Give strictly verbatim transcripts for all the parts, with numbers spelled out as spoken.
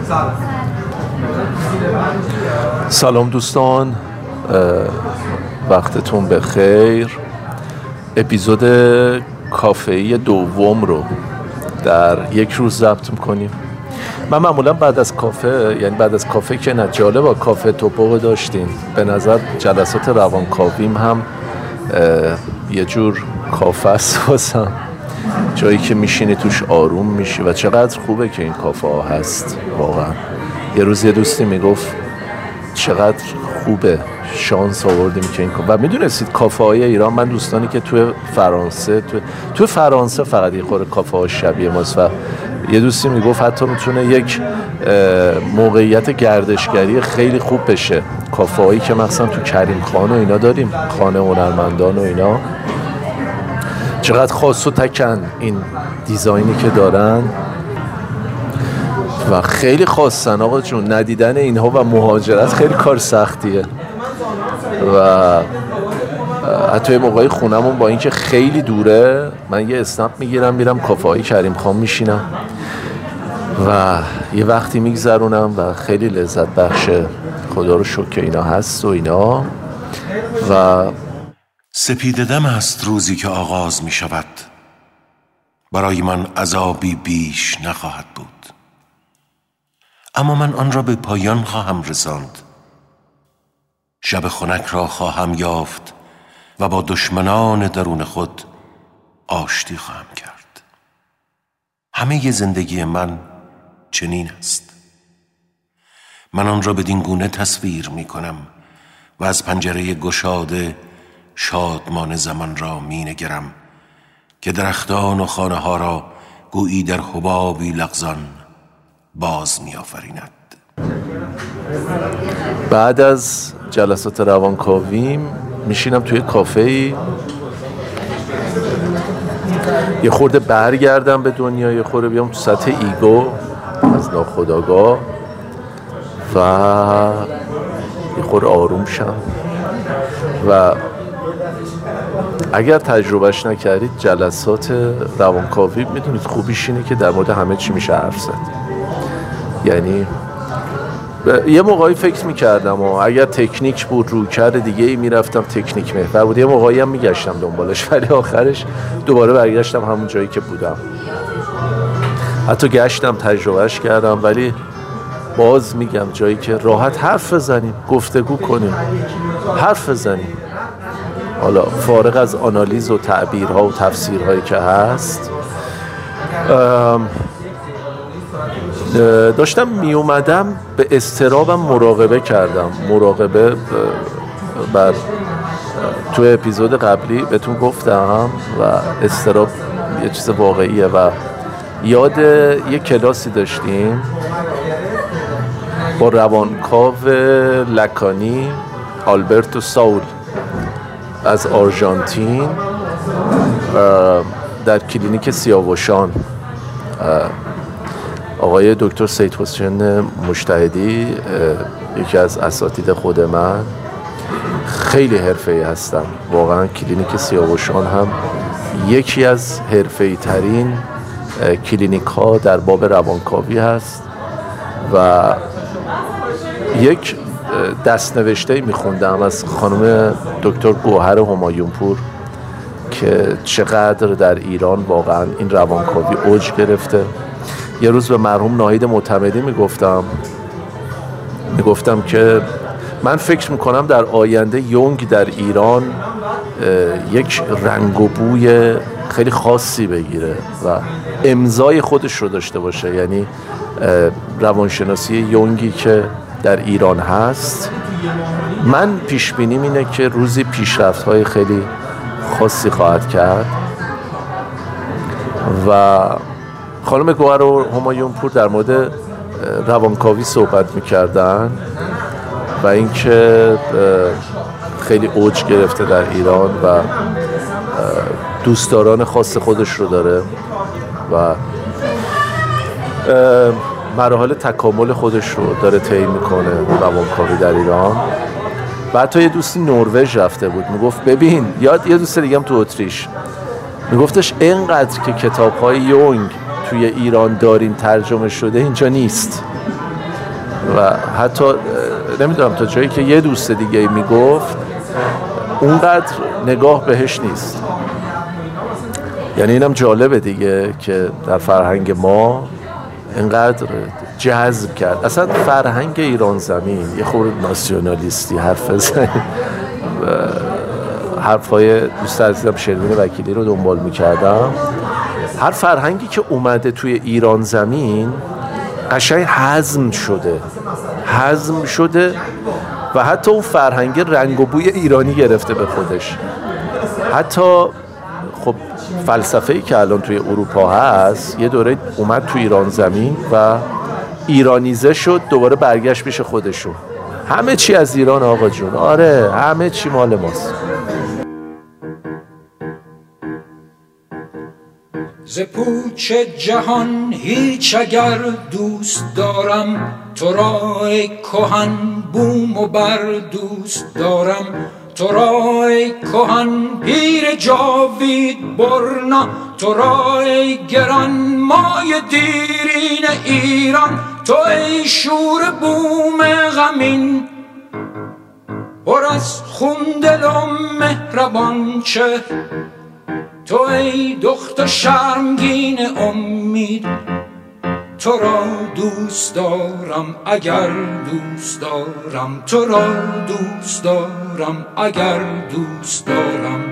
سلام دوستان، وقتتون بخیر. اپیزود کافه‌ای دوم رو در یک روز ضبط میکنیم. من معمولا بعد از کافه، یعنی بعد از کافه که نه، جالبه کافه توپو داشتیم. به نظر جلسات روانکاویم هم یه جور کافه است واسم، جایی که میشینی توش آروم میشی و چقدر خوبه که این کافه ها هست واقعا. یه روز یه دوستی میگفت چقدر خوبه، شانس آوردیم که این کافه. و میدونستید کافه های ایران، من دوستانی که توی فرانسه تو تو فرانسه فقط یه خورده کافه ها شبیه ماست و یه دوستی میگفت حتی میتونه یک موقعیت گردشگری خیلی خوب بشه. کافه هایی که مثلا تو کریم خان و اینا داریم، خانه هنرمندان و اینا، چقدر خاص و تکن این دیزاینی که دارن و خیلی خاصن آقا جون. ندیدن اینها و مهاجرت خیلی کار سختیه و حتی موقعی خونمون با اینکه خیلی دوره، من یه اسنپ میگیرم میرم کافه های کریم خان میشینم و یه وقتی میگذرونم و خیلی لذت بخشه. خدا رو شکر که اینا هست و اینا. و سپید دم است روزی که آغاز می شود، برای من عذابی بیش نخواهد بود، اما من آن را به پایان خواهم رساند. شب خنک را خواهم یافت و با دشمنان درون خود آشتی خواهم کرد. همه زندگی من چنین است. من آن را بدین گونه تصویر می کنم و از پنجره گشاده شادمان زمان را می نگرم که درختان و خانه ها را گویی در حبابی لغزان باز می آفریند. بعد از جلسات روانکاویم میشینم توی کافه‌ای، یه خورده برگردم به دنیا، یه خورده بیام تو سطح ایگو از ناخودآگاه و یه خورده آروم شم. و اگر تجربهش نکردید جلسات روانکاوی میدونید خوبیش اینه که در مورد همه چی میشه حرف زد. یعنی یه موقعی فکر میکردم و اگر تکنیک بود رویکرد دیگه ای میرفتم تکنیک محور بود، یه موقعی هم میگشتم دنبالش، ولی آخرش دوباره برگشتم همون جایی که بودم. حتی گشتم تجربهش کردم، ولی باز میگم جایی که راحت حرف بزنیم، گفتگو کنیم، حرف بزنیم، حالا فارغ از آنالیز و تعبیرها و تفسیرهایی که هست. داشتم می اومدم به اضطرابم مراقبه کردم. مراقبه بر تو اپیزود قبلی بهتون گفتم و اضطراب یه چیز واقعیه و یاد یه کلاسی داشتیم با روانکاو لکانی آلبرتو ساول از آرژانتین در کلینیک سیاوشان. آقای دکتر سید حسین مجتهدی یکی از اساتید خود من، خیلی حرفه‌ای هستن واقعا. کلینیک سیاوشان هم یکی از حرفه‌ای ترین کلینیک ها در باب روانکاوی هست و یک دستنوشته میخوندم از خانم دکتر گوهر همایونپور که چقدر در ایران واقعا این روانکاوی اوج گرفته. یه روز به مرحوم ناهید معتمدی میگفتم میگفتم که من فکر میکنم در آینده یونگ در ایران یک رنگ و بوی خیلی خاصی بگیره و امضای خودش رو داشته باشه. یعنی روانشناسی یونگی که در ایران هست، من پیش بینیم اینه که روزی پیشرفت‌های خیلی خاصی خواهد کرد. و خانم گوهر و همایونپور در مورد روانکاوی صحبت می‌کردن و اینکه خیلی اوج گرفته در ایران و دوستداران خاص خودش رو داره و مراحل تکامل خودش رو داره طی میکنه روانکاوی در ایران. و حتی یه دوستی نروژ رفته بود، میگفت ببین، یاد یه دوست دیگه هم تو اتریش، میگفتش اینقدر که کتاب‌های یونگ توی ایران داریم ترجمه شده اینجا نیست. و حتی نمیدونم تا جایی که یه دوست دیگه میگفت اونقدر نگاه بهش نیست. یعنی اینم جالبه دیگه که در فرهنگ ما اینقدر جذب کرد. اصلا فرهنگ ایران زمین یه خورده ناسیونالیستی حرف زن حرفای دوست عزیزم شروین وکیلی رو دنبال میکردم. هر فرهنگی که اومده توی ایران زمین قشنگ هضم شده هضم شده و حتی اون فرهنگ رنگ و بوی ایرانی گرفته به خودش. حتی خب فلسفه‌ای که الان توی اروپا هست یه دوره اومد توی ایران زمین و ایرانیزه شد، دوباره برگشت پیش خودشون. همه چی از ایران آقا جون، آره همه چی مال ماست. ز پوچ جهان هیچ اگر دوست دارم، تو را ای کهن بوم و بر دوست دارم. تو را ای کهن پیر جاوید برنا، تو را ای گران مای دیرین ایران. تو ای شور بوم غمین پر از خون دل و مهربان چهر. تو ای دختر شرمگین امید، تو را دوست دارم اگر دوست دارم. تو را دوست دارم اگر دوست دارم.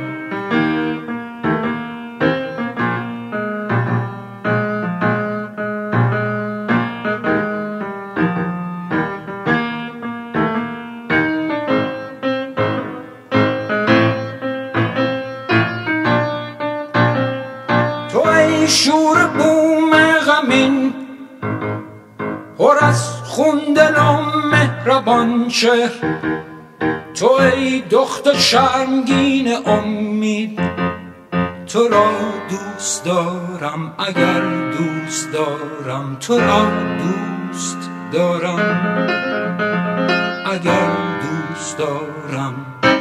تو ای شور بوم غمین پر از خون دل و مهربان چهر. تو ای دختر شرمگین امید، تو را دوست دارم اگر دوست دارم. تو را دوست دارم اگر دوست دارم.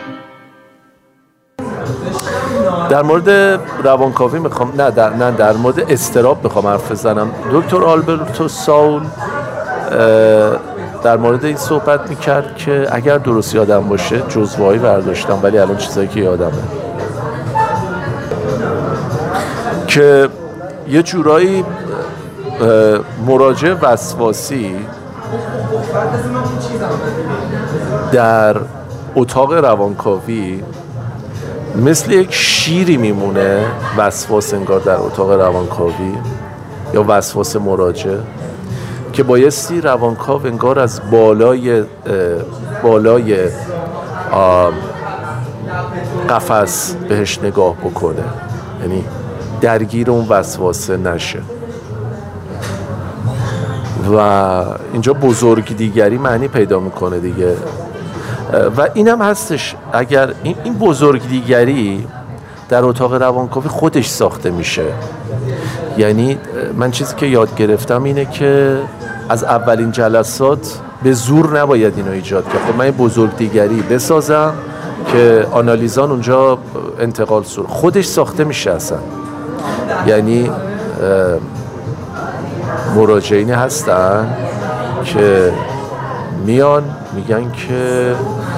در مورد روانکاوی میخوام نه در نه در مورد اضطراب میخوام حرف بزنم. دکتر آلبرتو ساول در مورد این صحبت میکرد که اگر درست یادم باشه جزوهایی برداشتم ولی الان چیزایی که یادمه که یه جورایی مراجع وسواسی در اتاق روانکاوی مثل یک شیری میمونه. وسواس انگار در اتاق روانکاوی یا وسواس مراجع که بایستی روانکاو انگار از بالای بالای قفس بهش نگاه بکنه، یعنی درگیر اون وسواسه نشه. و اینجا بزرگ دیگری معنی پیدا میکنه دیگه. و اینم هستش اگر این, این بزرگ دیگری در اتاق روانکاوی خودش ساخته میشه. یعنی من چیزی که یاد گرفتم اینه که از اولین جلسات به زور نباید اینو ایجاد کرد. خب من این بزرگ دیگری بسازم که آنالیزان اونجا انتقال سور خودش ساخته میشه اصلا. یعنی مراجعینی هستن که میان میگن که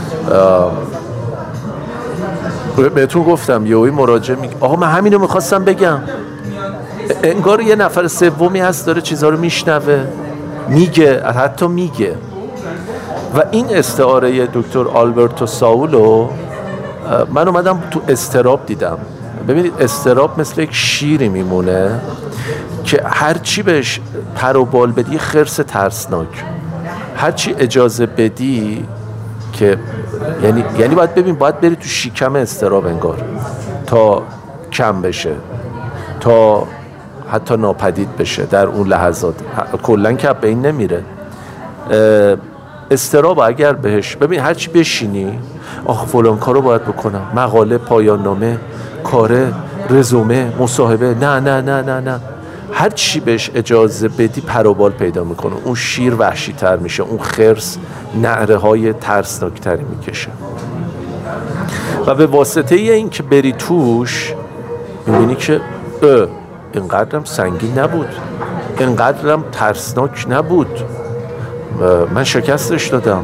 بهتون گفتم یهویی مراجع میگه آقا من همینو میخواستم بگم. انگار یه نفر سومی هست داره چیزها رو میشنوه میگه، حتی میگه. و این استعاره دکتر آلبرتو ساولو من اومدم تو اضطراب دیدم. ببینید اضطراب مثل یک شیری میمونه که هرچی بهش پر و بال بدی خرس ترسناک، هرچی اجازه بدی که یعنی یعنی باید ببین باید بری تو شکم اضطراب انگار تا کم بشه، تا حتی ناپدید بشه در اون لحظات. کلن که به این نمیره. اضطراب اگر بهش ببین هرچی بشینی آخ فلان کارو باید بکنم، مقاله، پایان نامه، کاره، رزومه، مصاحبه، نه نه نه نه نه هر چی بهش اجازه بدی پر و بال پیدا میکنه. اون شیر وحشی تر میشه، اون خرس نعره های ترسناک تری میکشه و به واسطه این که بری توش میبینی که اه اینقدرم سنگین نبود، اینقدرم ترسناک نبود. من شکستش دادم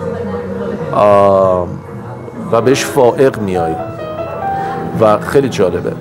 و بهش فائق میای و خیلی جالبه.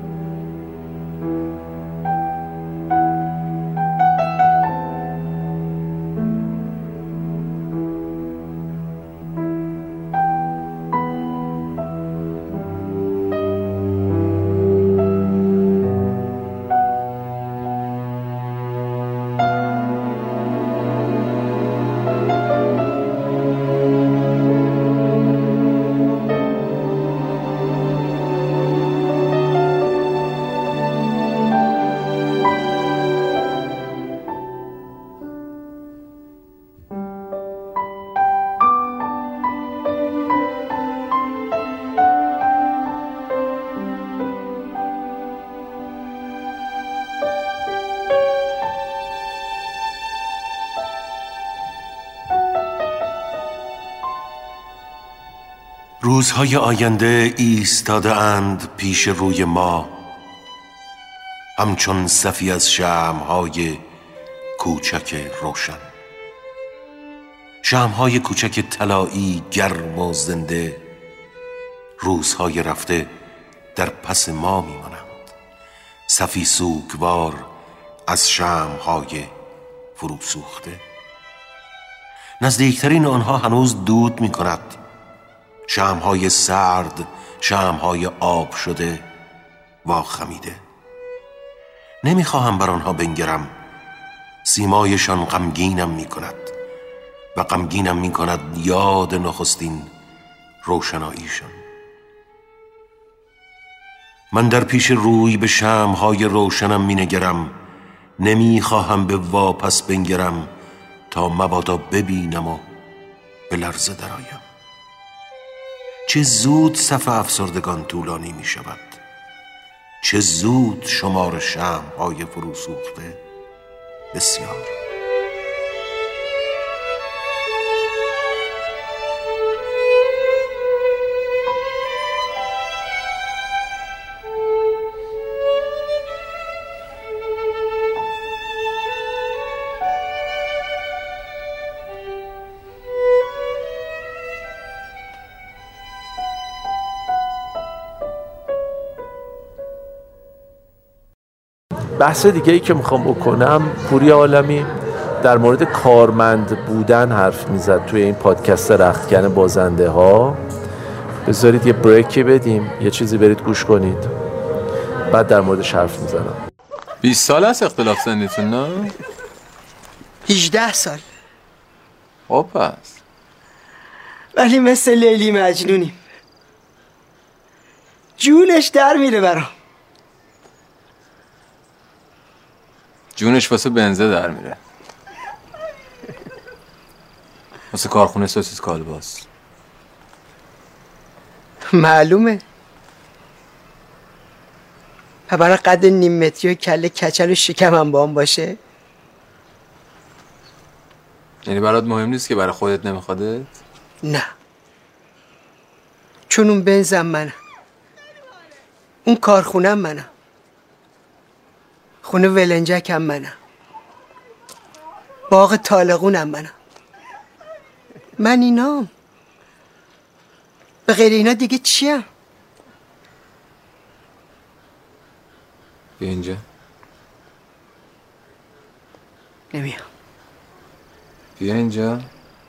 روزهای آینده ایستاده اند پیش روی ما، همچون صفی از شمع‌های کوچک روشن، شمع‌های کوچک طلایی گرم و زنده. روزهای رفته در پس ما میمانند، صفی سوگوار از شمع‌های فرو سوخته. نزدیکترین آنها هنوز دود می‌کند، شمع‌های سرد، شمع‌های آب شده و خمیده. نمیخواهم بر آنها بنگرم، سیمایشان غمگینم میکند و غمگینم میکند یاد نخستین روشناییشان. من در پیش روی به شمع‌های روشنم مینگرم، نمیخواهم به واپس بنگرم تا مبادا ببینم و به لرزه درآیم. چه زود صف افسردگان طولانی می شود، چه زود شمار شمع‌های فرو سوخته بسیار. بحث دیگه ای که میخوام بکنم، پوریا عالمی در مورد کارمند بودن حرف میزد توی این پادکست رختکن بازنده ها. بذارید یه بریکی بدیم، یه چیزی برید گوش کنید، بعد در موردش حرف میزنم. بیست سال هست اختلاف سنیتون نه؟ هجده سال. خب پس ولی مثل لیلی مجنونیم، جونش در میره برام. جونش واسه بنزه در میره، واسه کارخونه سوسیس کالباس. معلومه. و برای قد نیم متری و کله کچل و شکمم با هم باشه. یعنی برات مهم نیست که برای خودت نمیخوادت؟ نه، چون اون بنزم منم، اون کارخونم منم، خونه ولنجک هم منم، باغ طالقونم منم. من اینام، به غیر اینا دیگه چیم؟ بیا اینجا. نمیام. بیا اینجا.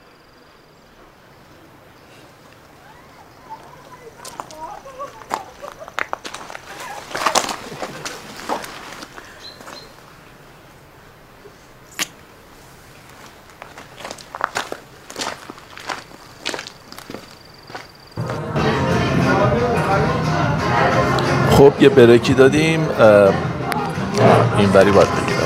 خب یه بریکی دادیم، این بری باید بگیرم.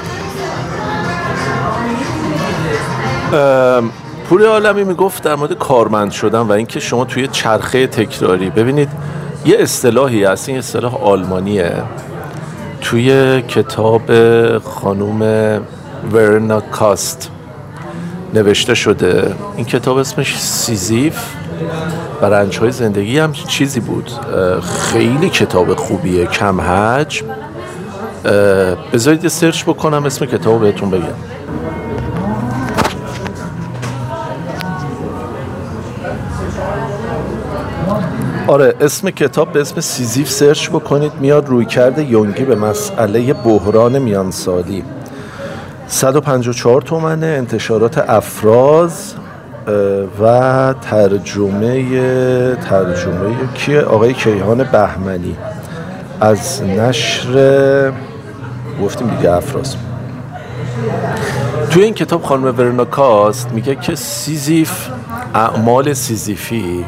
پوریا عالمی میگفت در مورد کارمند شدن و اینکه شما توی چرخه تکراری، ببینید یه اصطلاحی هست، این اصطلاح آلمانیه، توی کتاب خانوم ورنا کاست نوشته شده. این کتاب اسمش سیزیف و رنج‌های زندگی هم چیزی بود. خیلی کتاب خوبیه، کم حجم. بذارید یه سرچ بکنم اسم کتاب بهتون بگم. آره، اسم کتاب به اسم سیزیف سرچ بکنید میاد. رویکرد یونگی به مسئله بحران میانسالی. صد و پنجاه و چهار تومنه. انتشارات افراز و ترجمه ترجمه کیه؟ آقای کیهان بهمنی از نشر گفتیم دیگه افراز. توی این کتاب خانم ورنا کاست میگه که سیزیف، اعمال سیزیفی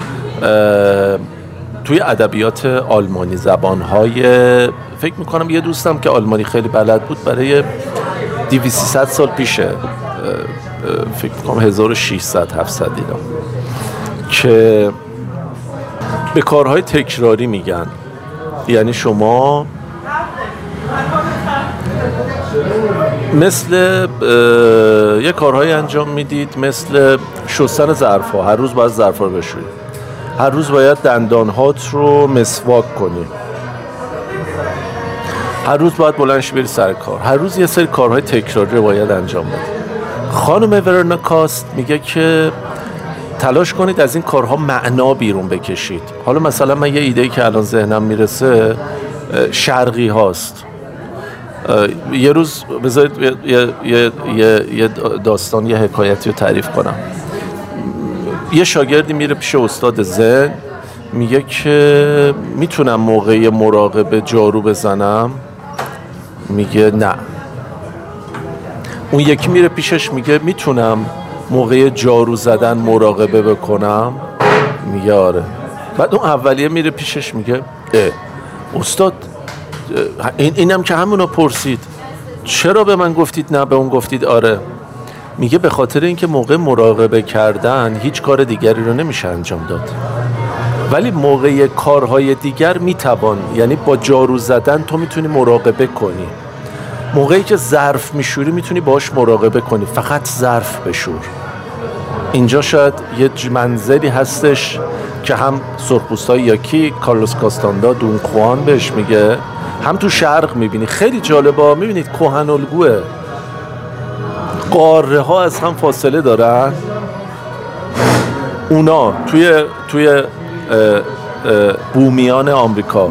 توی ادبیات آلمانی، زبانهای فکر میکنم یه دوستم که آلمانی خیلی بلد بود برای دویست سیصد سال پیشه، فکر میکنم هزار و ششصد هفتصد اینا، که به کارهای تکراری میگن. یعنی شما مثل یه کارهایی انجام میدید، مثل شستن ظرف‌ها. هر روز باید ظرف‌ها رو بشویید، هر روز باید دندانهات رو مسواک کنی، هر روز باید بلند شی بری سر کار، هر روز یه سری کارهای تکراری رو باید انجام بدید. خانم ورنا کاست میگه که تلاش کنید از این کارها معنا بیرون بکشید. حالا مثلا من یه ایده‌ای که الان ذهنم میرسه شرقی هاست. یه روز بذارید یه, یه, یه, یه داستان، یه حکایتی رو تعریف کنم. یه شاگردی میره پیش استاد ذهن، میگه که میتونم موقع مراقبه جارو بزنم؟ میگه نه. اون یکی میره پیشش میگه میتونم موقع جارو زدن مراقبه بکنم؟ میگه آره. بعد اون اولیه میره پیشش میگه اه استاد این اینم که همونو پرسید، چرا به من گفتید نه به اون گفتید آره؟ میگه به خاطر اینکه موقع مراقبه کردن هیچ کار دیگری رو نمیشه انجام داد، ولی موقع کارهای دیگر میتوان. یعنی با جارو زدن تو میتونی مراقبه کنی، موقعی که ظرف میشوری میتونی باش مراقبه کنی، فقط ظرف بشور. اینجا شاید یه منزلی هستش که هم سرخپوستای یا کی کارلوس کاستاندا دون خوان بهش میگه، هم تو شرق میبینی. خیلی جالبه، میبینید کهن الگوه، قاره ها از هم فاصله دارن. اونا توی توی اه اه بومیان آمریکا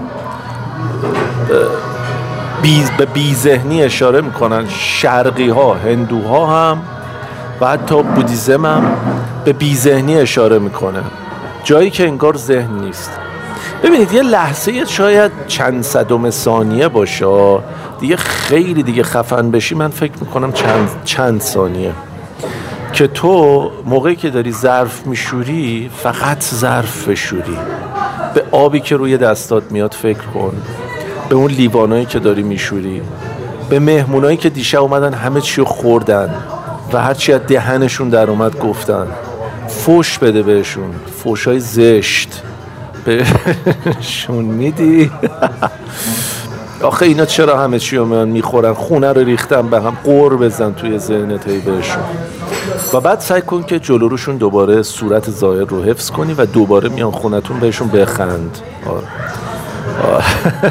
بیز به بیذهنی اشاره میکنن. شرقی ها، هندوها هم و حتی بودیزم هم به بیذهنی اشاره میکنه، جایی که انگار ذهن نیست. ببینید یه لحظه شاید چند صدم ثانیه باشه دیگه، خیلی دیگه خفن بشی، من فکر میکنم چند چند ثانیه، که تو موقعی که داری ظرف میشوری فقط ظرف بشوری. به آبی که روی دستات میاد فکر کن، به اون لیوانایی که داری میشوری، به مهمونایی که دیشب اومدن همه چی رو خوردن و هر چی از دهنشون در اومد گفتن. فوش بده بهشون، فوشای زشت بهشون میدی. آخه اینا چرا همه چی رو من میخورن؟ خونه رو ریختن به هم، قور بزن توی ذهنت بهشون و بعد سعی کن که جلوروشون دوباره صورت ظاهر رو حفظ کنی و دوباره میان خونتون بهشون بخند. آه. آه.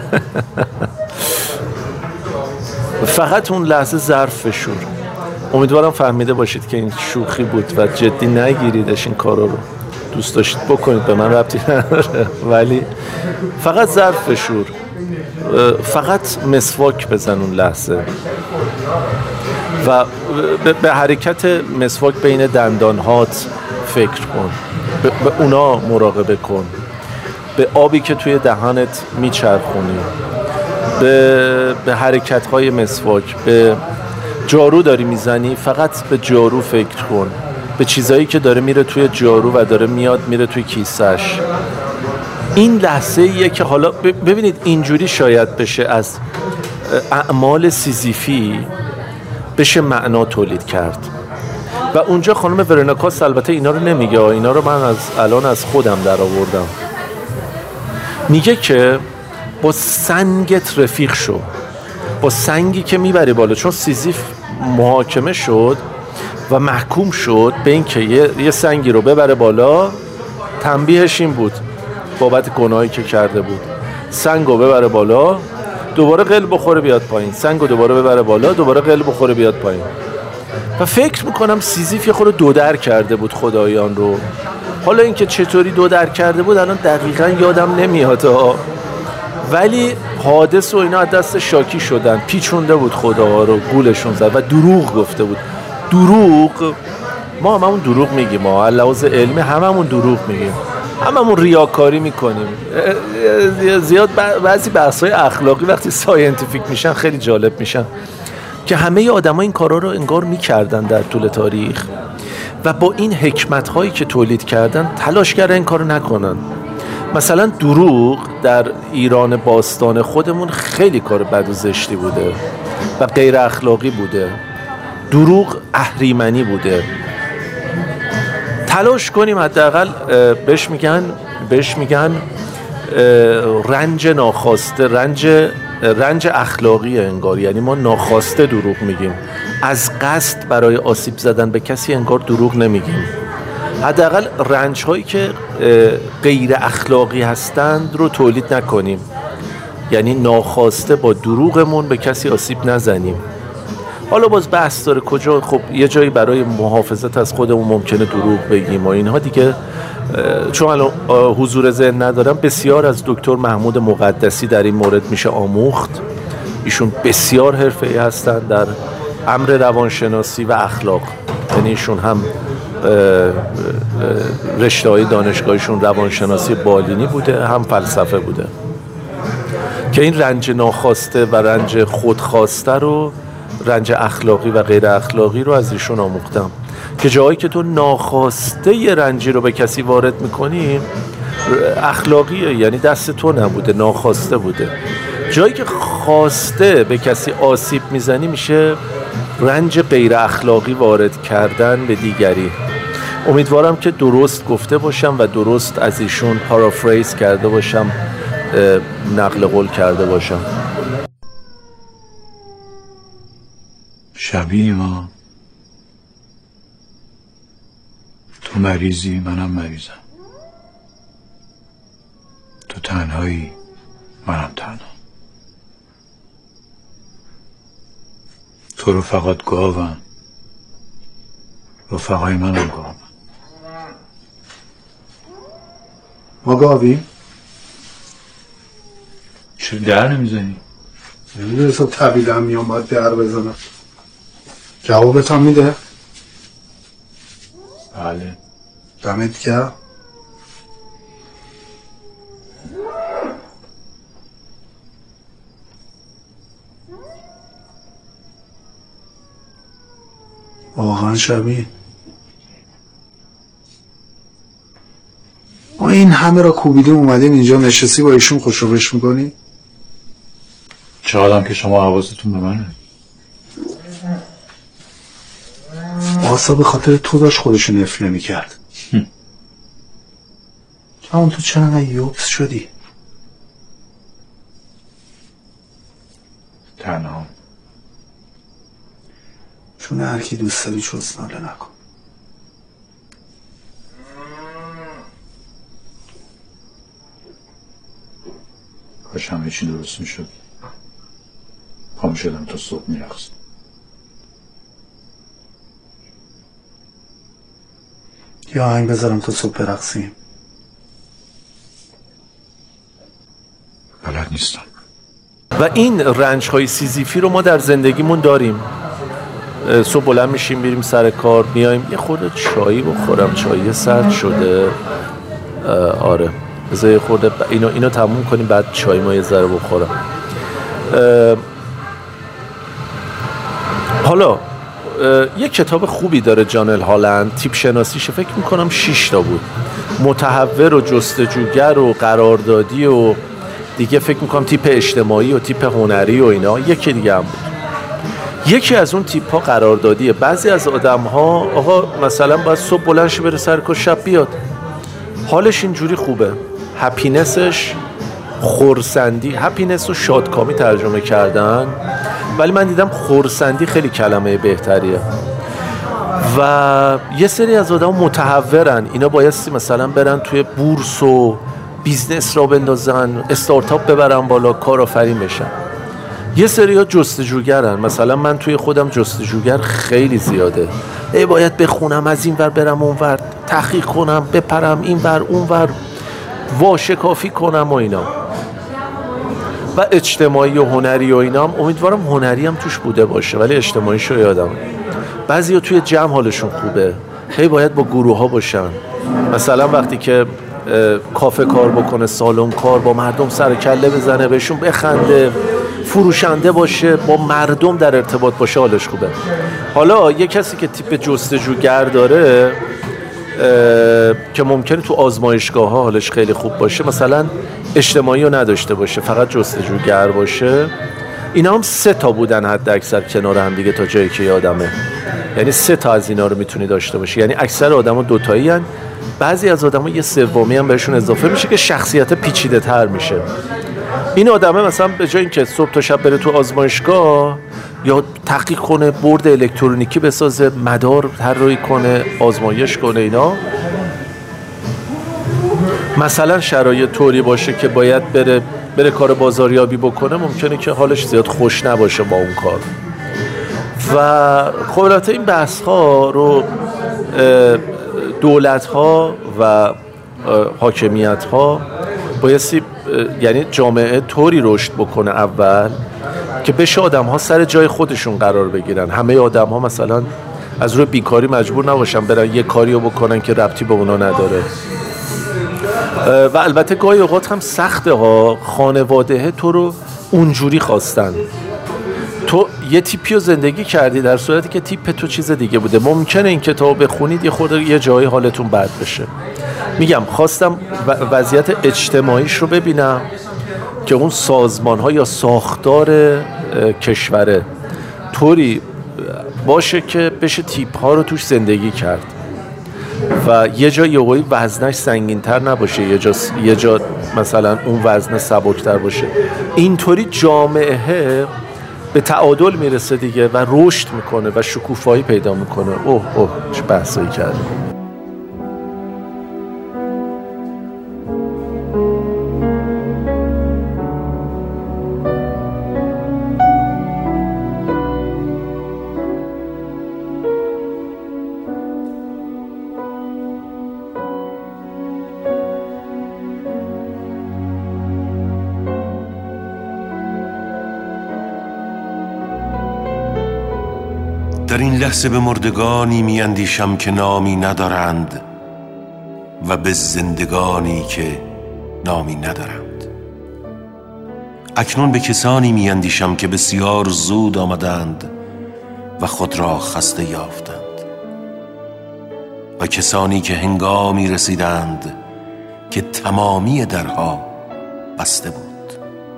فقط اون لحظه ظرف بشور. امیدوارم فهمیده باشید که این شوخی بود و جدی نگیریدش. این کارا رو دوست داشتید بکنید، به من ربطی نداره، ولی فقط ظرف بشور، فقط مسواک بزن اون لحظه و به حرکت مسواک بین دندانهات فکر کن، به اونا مراقبه کن، به آبی که توی دهانت میچرخونی، به به حرکت‌های مسواک، به جارو داری میزنی فقط به جارو فکر کن، به چیزایی که داره میره توی جارو و داره میاد میره توی کیسش. این لحظه ایه که حالا ببینید اینجوری شاید بشه از اعمال سیزیفی بشه معنا تولید کرد. و اونجا خانم ورنا کاست البته اینا رو نمیگه، اینا رو من از الان از خودم در آوردم. میگه که با سنگت رفیق شو، با سنگی که میبری بالا، چون سیزیف محاکمه شد و محکوم شد به این که یه, یه سنگی رو ببره بالا. تنبیهش این بود بابت گناهی که کرده بود، سنگو ببره بالا دوباره قل بخوره بیاد پایین، سنگو دوباره ببره بالا دوباره قل بخوره بیاد پایین. و فکر میکنم سیزیف یه خورده دو در کرده بود خدایان رو حالا اینکه چطوری دو در کرده بود الان دقیقاً یادم نمیاد ها. ولی حادث و اینا از دست شاکی شدن، پیچونده بود خدا رو، گولشون زد و دروغ گفته بود. دروغ ما هممون دروغ میگیم، ما لحاظ علمی هممون دروغ میگیم، هممون ریاکاری میکنیم. زیاد بعضی بحث‌های اخلاقی وقتی ساینتیفیک میشن خیلی جالب میشن که همه آدم‌ها این کارا رو انگار میکردن در طول تاریخ و با این حکمت‌هایی که تولید کردن تلاش کردن این کارو نکنن. مثلا دروغ در ایران باستان خودمون خیلی کار بد و زشتی بوده و غیر اخلاقی بوده. دروغ اهریمنی بوده. تلاش کنیم حداقل بهش میگن بهش میگن رنج ناخواسته، رنج رنج اخلاقی انگار، یعنی ما ناخواسته دروغ میگیم، از قصد برای آسیب زدن به کسی انگار دروغ نمیگیم. حداقل رنج هایی که غیر اخلاقی هستند رو تولید نکنیم، یعنی ناخواسته با دروغمون به کسی آسیب نزنیم. حالا باز بحث داره کجا، خب یه جایی برای محافظت از خودمون ممکنه دروغ بگیم و اینها دیگه، چون الان حضور ذهن ندارم. بسیار از دکتر محمود مقدسی در این مورد میشه آموخت. ایشون بسیار حرفه‌ای هستن در امر روانشناسی و اخلاق، یعنی ایشون هم رشته‌های دانشگاهیشون روانشناسی بالینی بوده، هم فلسفه بوده، که این رنج ناخواسته و رنج خودخواسته رو، رنج اخلاقی و غیر اخلاقی رو از ایشون آموختم، که جایی که تو ناخواسته یه رنجی رو به کسی وارد میکنی اخلاقیه، یعنی دست تو نبوده، ناخواسته بوده. جایی که خواسته به کسی آسیب میزنی میشه رنج غیر اخلاقی وارد کردن به دیگری. امیدوارم که درست گفته باشم و درست از ایشون پارافریز کرده باشم، نقل قول کرده باشم. شبیه ما، تو مریضی منم مریضم، تو تنهایی منم تنها، تو رفقات گاوم، رفقای منم گاوم. ما گاوی؟ چرا در نمیزنی؟ نمیده حساب طبیل هم میام باید در بزنم. جوابت هم میده؟ بله. دمت کرد؟ واقعا شبیه ما این همه را کوبیدیم اومدیم اینجا نشستی با ایشون خوشوبش میکنی؟ چقدرم که شما حواستون به منه. آسا به خاطر تو داشت خودشو نفله میکرد. همون تو چرا انقدر یوبس شدی؟ تنها چون هر کی دوست داری چوز ناله نکن. کاش همه چی درست میشد، پام شدم تا صبح میرقصم. یا آهنگ بذارم تا صبح برقصیم؟ بلد نیستم. و این رنج های سیزیفی رو ما در زندگیمون داریم. صبح بلند میشیم میریم سر کار، میایم یه خورده چایی بخورم، چایی سرد شده، آره بذار یه خورده اینو اینو تموم کنیم بعد چای ما یه ذره بخورم. حالا یه کتاب خوبی داره جانل هالند، تیپ شناسیشه، فکر میکنم شش تا بود، متحور و جستجوگر و قراردادی و دیگه فکر میکنم تیپ اجتماعی و تیپ هنری و اینا، یکی دیگه هم بود. یکی از اون تیپ ها قراردادیه. بعضی از آدم ها آقا مثلا باید صبح بلند شه بره سر کار، شب بیاد، حالش اینجوری خوبه، هپینسش خرسندی، هپینس رو شادکامی ترجمه کردن ولی من دیدم خرسندی خیلی کلمه بهتریه. و یه سری از آدم متحورن، اینا بایستی مثلا برن توی بورس و بیزنس را بندازن، استارتاپ ببرن بالا، کارآفرین بشن. یه سری ها جستجوگرن، مثلا من توی خودم جستجوگر خیلی زیاده. ای باید بخونم، از این ور برم اون ور، تحقیق کنم، بپرم این ور اون ور، واشکافی کنم و اینا. و اجتماعی و هنری و اینا هم امیدوارم هنری هم توش بوده باشه، ولی اجتماعیشو یادم. بعضی ها توی جمع حالشون خوبه، هی باید با گروه ها باشن. مثلا وقتی که کافه کار بکنه، سالن کار، با مردم سر کله بزنه، بهشون بخنده، فروشنده باشه، با مردم در ارتباط باشه، حالش خوبه. حالا یه کسی که تیپ جستجوگر داره که ممکنه تو آزمایشگاه ها حالش خیلی خوب باشه، مثلا اجتماعی رو نداشته باشه، فقط جستجوگر باشه، اینا هم سه تا بودن حد اکثر کنار هم دیگه تا جایی که یادمه. یعنی سه تا از اینا رو میتونی داشته باشی. یعنی اکثر آدما دوتایی هن. بعضی از آدما یه سومی هم بهشون اضافه میشه که شخصیت پیچیده تر میشه. این آدمه مثلا به جای اینکه صبح تا شب بره تو آزمایشگاه یا تحقیق کنه، بورد الکترونیکی بسازه، مدار طراحی کنه، آزمایش کنه، اینا مثلا شرایط طوری باشه که باید بره بره کار بازاریابی بکنه، ممکنه که حالش زیاد خوش نباشه با اون کار. و خب البته این بحث ها رو دولت ها و حاکمیت ها بایستی، یعنی جامعه طوری رشد بکنه اول که بشه آدم ها سر جای خودشون قرار بگیرن. همه آدم ها مثلا از روی بیکاری مجبور نباشن برن یه کاری رو بکنن که ربطی به اونا نداره. و البته گاهی اوقات هم سخته ها، خانواده تو رو اونجوری خواستن، تو یه تیپی رو زندگی کردی در صورتی که تیپ تو چیز دیگه بوده. ممکنه این کتاب بخونید یه خورده یه جایی حالتون بد بشه. میگم خواستم وضعیت اجتماعیش رو ببینم که اون سازمان ها یا ساختار کشوره طوری باشه که بشه تیپ ها رو توش زندگی کرد و یه جا یهویی وزنش سنگین‌تر نباشه، یه جا یه جا مثلا اون وزن سبک‌تر باشه. اینطوری جامعه به تعادل میرسه دیگه و رشد میکنه و شکوفایی پیدا میکنه. اوه اوه چه بحثایی کردیم. در این لحظه به مردگانی می اندیشم که نامی ندارند و به زندگانی که نامی ندارند. اکنون به کسانی می اندیشم که بسیار زود آمدند و خود را خسته یافتند و کسانی که هنگامی رسیدند که تمامی درها بسته بود.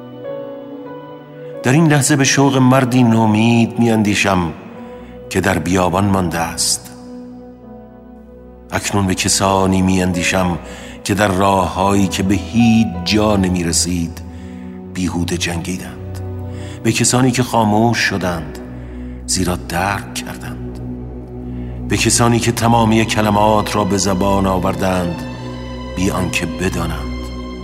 در این لحظه به شوق مردی نومید می اندیشم که در بیابان مانده است. اکنون به کسانی می اندیشم که در راههایی که به هیچ جا نمی رسید بیهوده جنگیدند، به کسانی که خاموش شدند زیرا درک کردند، به کسانی که تمامی کلمات را به زبان آوردند بی آنکه بدانند.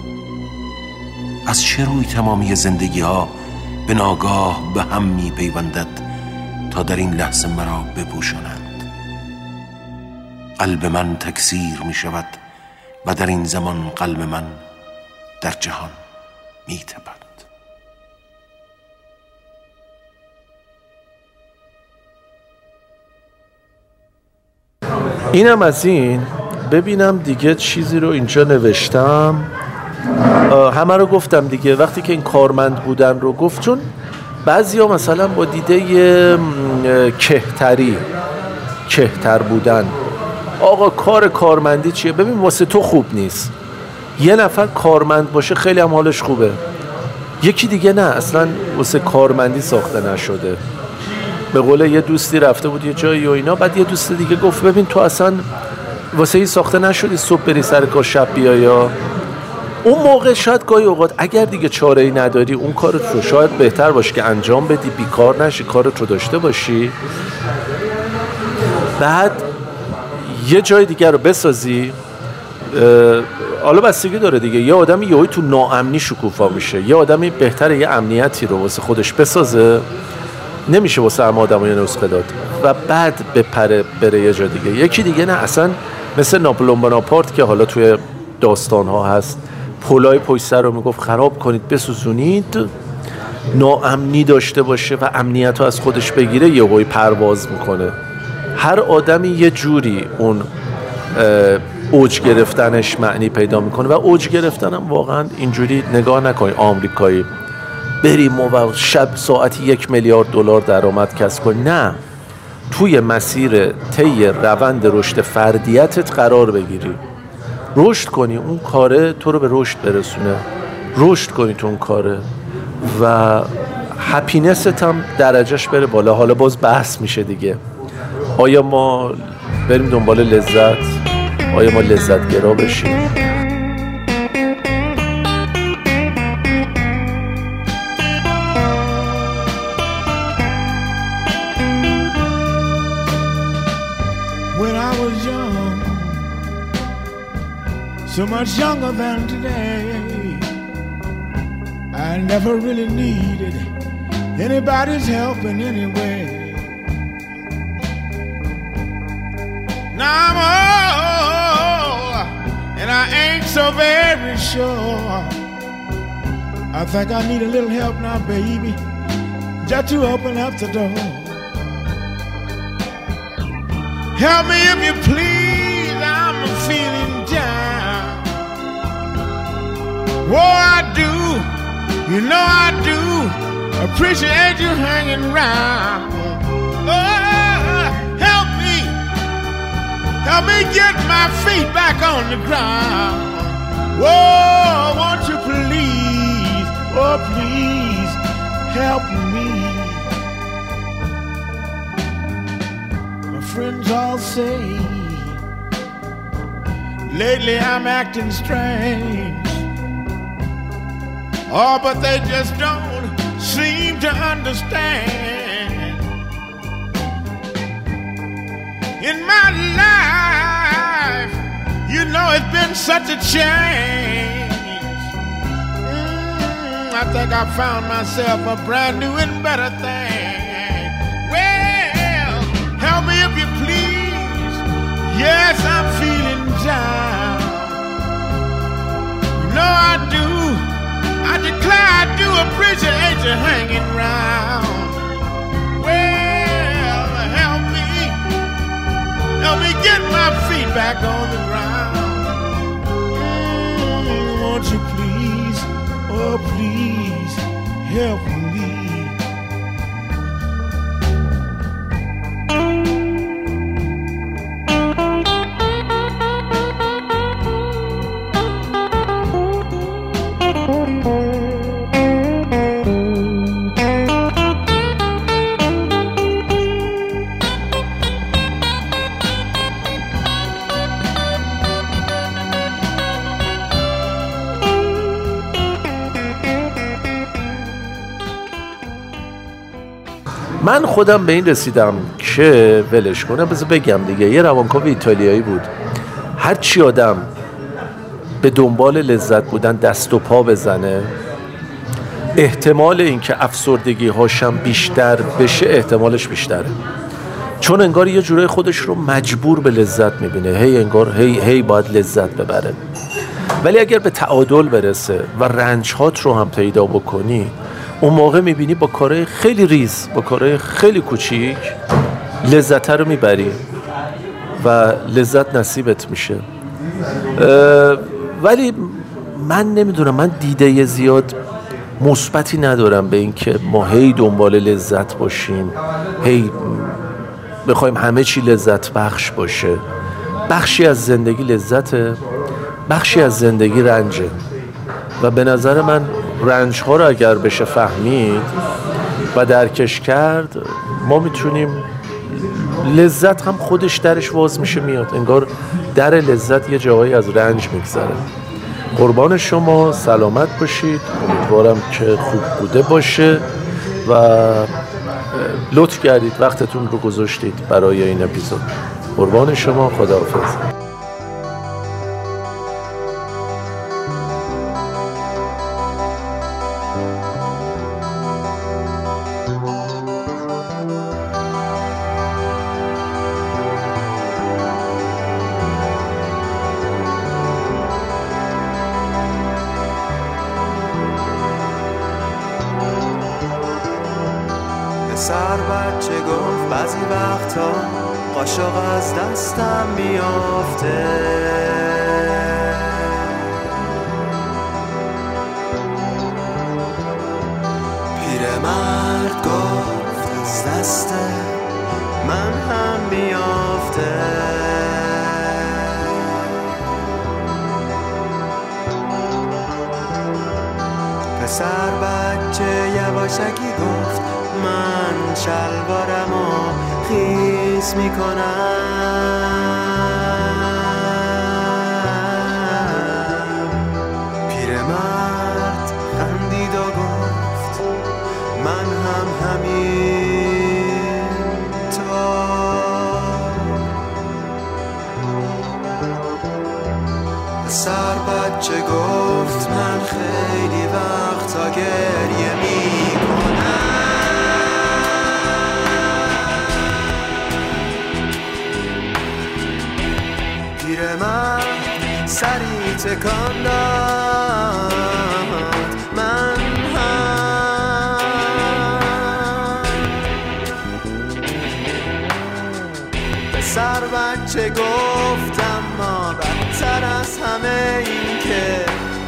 از چه روی تمامی زندگی ها به ناگاه به هم می پیوندد تا در این لحظه مرا بپوشانند. قلب من تکثیر می شود و در این زمان قلب من در جهان می تپد. اینم از این. ببینم دیگه چیزی رو اینجا نوشتم، همه رو گفتم دیگه. وقتی که این کارمند بودن رو گفت، چون بعضی ها مثلا با دیده کهتری، کهتر بودن، آقا کار کارمندی چیه؟ ببین واسه تو خوب نیست. یه نفر کارمند باشه خیلی هم حالش خوبه، یکی دیگه نه، اصلا واسه کارمندی ساخته نشده. به قول یه دوستی رفته بود یه جایی و اینا، بعد یه دوست دیگه گفت ببین تو اصلا واسه این ساخته نشدی صبح بری سر کار شب بیای. یا اون موقع شاید گاهی اوقات اگر دیگه چاره‌ای نداری اون کارت رو شاید بهتر باشه که انجام بدی، بیکار نشی، کارت رو داشته باشی، بعد یه جای دیگه رو بسازی. حالا بستگی داره دیگه. یه آدمی یهویی تو ناامنی شکوفا میشه، یه آدمی بهتره یه امنیتی رو واسه خودش بسازه، نمیشه واسه همه آدمای نسخه داد و بعد بپره بره یه جا دیگه. یکی دیگه نه، اصلا مثل ناپلئون بناپارت که حالا توی داستان ها هست، پلای پشت سر رو میگفت خراب کنید بسوزونید، ناامنی داشته باشه و امنیت رو از خودش بگیره، یهویی پرواز میکنه. هر آدمی یه جوری اون اوج گرفتنش معنی پیدا میکنه و اوج گرفتنم واقعا اینجوری نگاه نکنی آمریکایی بریم و شب ساعتی یک میلیارد دلار درآمد کسب کنی. نه، توی مسیر طی روند رشد فردیتت قرار بگیری، رشد کنی، اون کاره تو رو به رشد برسونه، رشد کنی تو اون کاره و هپینست هم درجهش بره بالا. حالا باز بحث میشه دیگه، آیا ما بریم دنبال لذت؟ آیا ما لذت گرا بشیم؟ When I was young, so much younger than today, I never really needed anybody's help in any way. Now I'm old, and I ain't so very sure. I think I need a little help now, baby, just to open up the door. Help me if you please, I'm feeling down. Oh, I do, you know I do, appreciate you hanging around. Oh, help me, help me get my feet back on the ground. Oh, won't you please, oh please, help me. My friends all say, lately I'm acting strange. Oh, but they just don't seem to understand. In my life, you know it's been such a change. Mm, I think I found myself a brand new and better thing. Well, help me if you please. Yes, I'm feeling down. You know I do. I declare I do appreciate you hanging around. Well, help me, help me get my feet back on the ground. Mm, won't you please, oh please, help me. من خودم به این رسیدم که ولش کنم، بذار بگم دیگه، یه روانکاو ایتالیایی بود، هر چی آدم به دنبال لذت بودن دست و پا بزنه، احتمال این که افسردگی هاشم بیشتر بشه احتمالش بیشتره، چون انگار یه جورای خودش رو مجبور به لذت میبینه، هی انگار هی هی باید لذت ببره. ولی اگر به تعادل برسه و رنجهات رو هم پیدا بکنی، اون موقع میبینی با کارهای خیلی ریز، با کارهای خیلی کوچیک لذت رو میبری و لذت نصیبت میشه. ولی من نمیدونم، من دیده زیاد مثبتی ندارم به این که ما هی دنبال لذت باشیم، هی بخوایم همه چی لذت بخش باشه. بخشی از زندگی لذته، بخشی از زندگی رنجه و به نظر من رنج ها رو اگر بشه فهمید و درکش کرد، ما میتونیم لذت هم خودش درش واز میشه میاد، انگار در لذت یه جایی از رنج میگذره. قربان شما، سلامت باشید، امیدوارم که خوب بوده باشه و لطف کردید وقتتون رو گذاشتید برای این اپیزود. قربان شما، خداحافظ. بچه گفت بعضی وقتا قاشق از دستم میافته. پیرمرد گفت از دست من هم میافته. پسر بچه یواشکی گفت من شلوارمو خیس میکنم. پیرمرد خندید و گفت من هم همین طور. پسر بچه گفت من خیلی وقتا گریه میکنم. پیرمرد سری تکان داد من هم. پسر بچه گفت اما بدتر از همه این که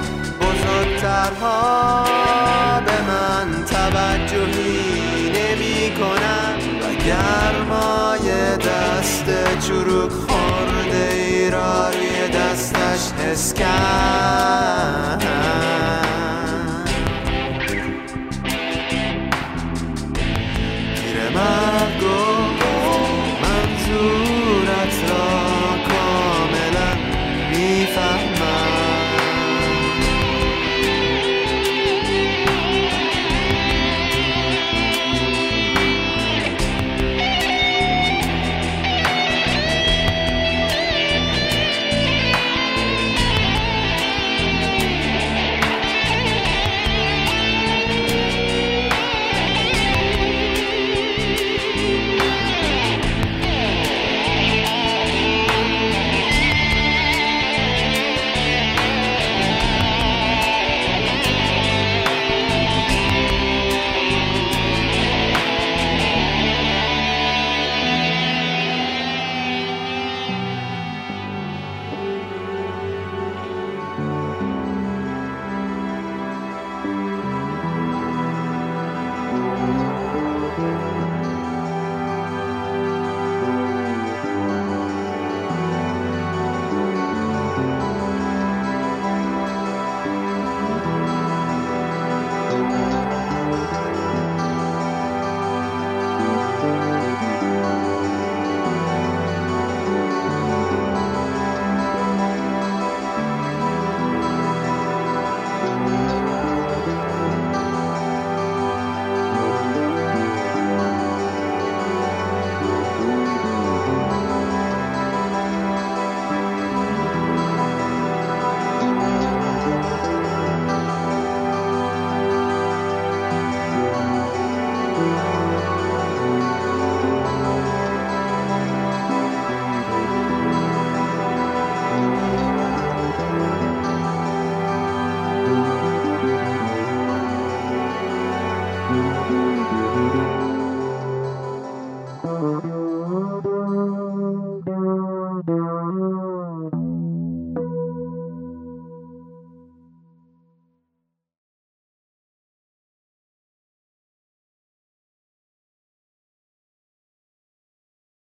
بزرگترها به من توجهی نمی کنن و گرمای دست چروک خورده ای را روی دستش حس کرد.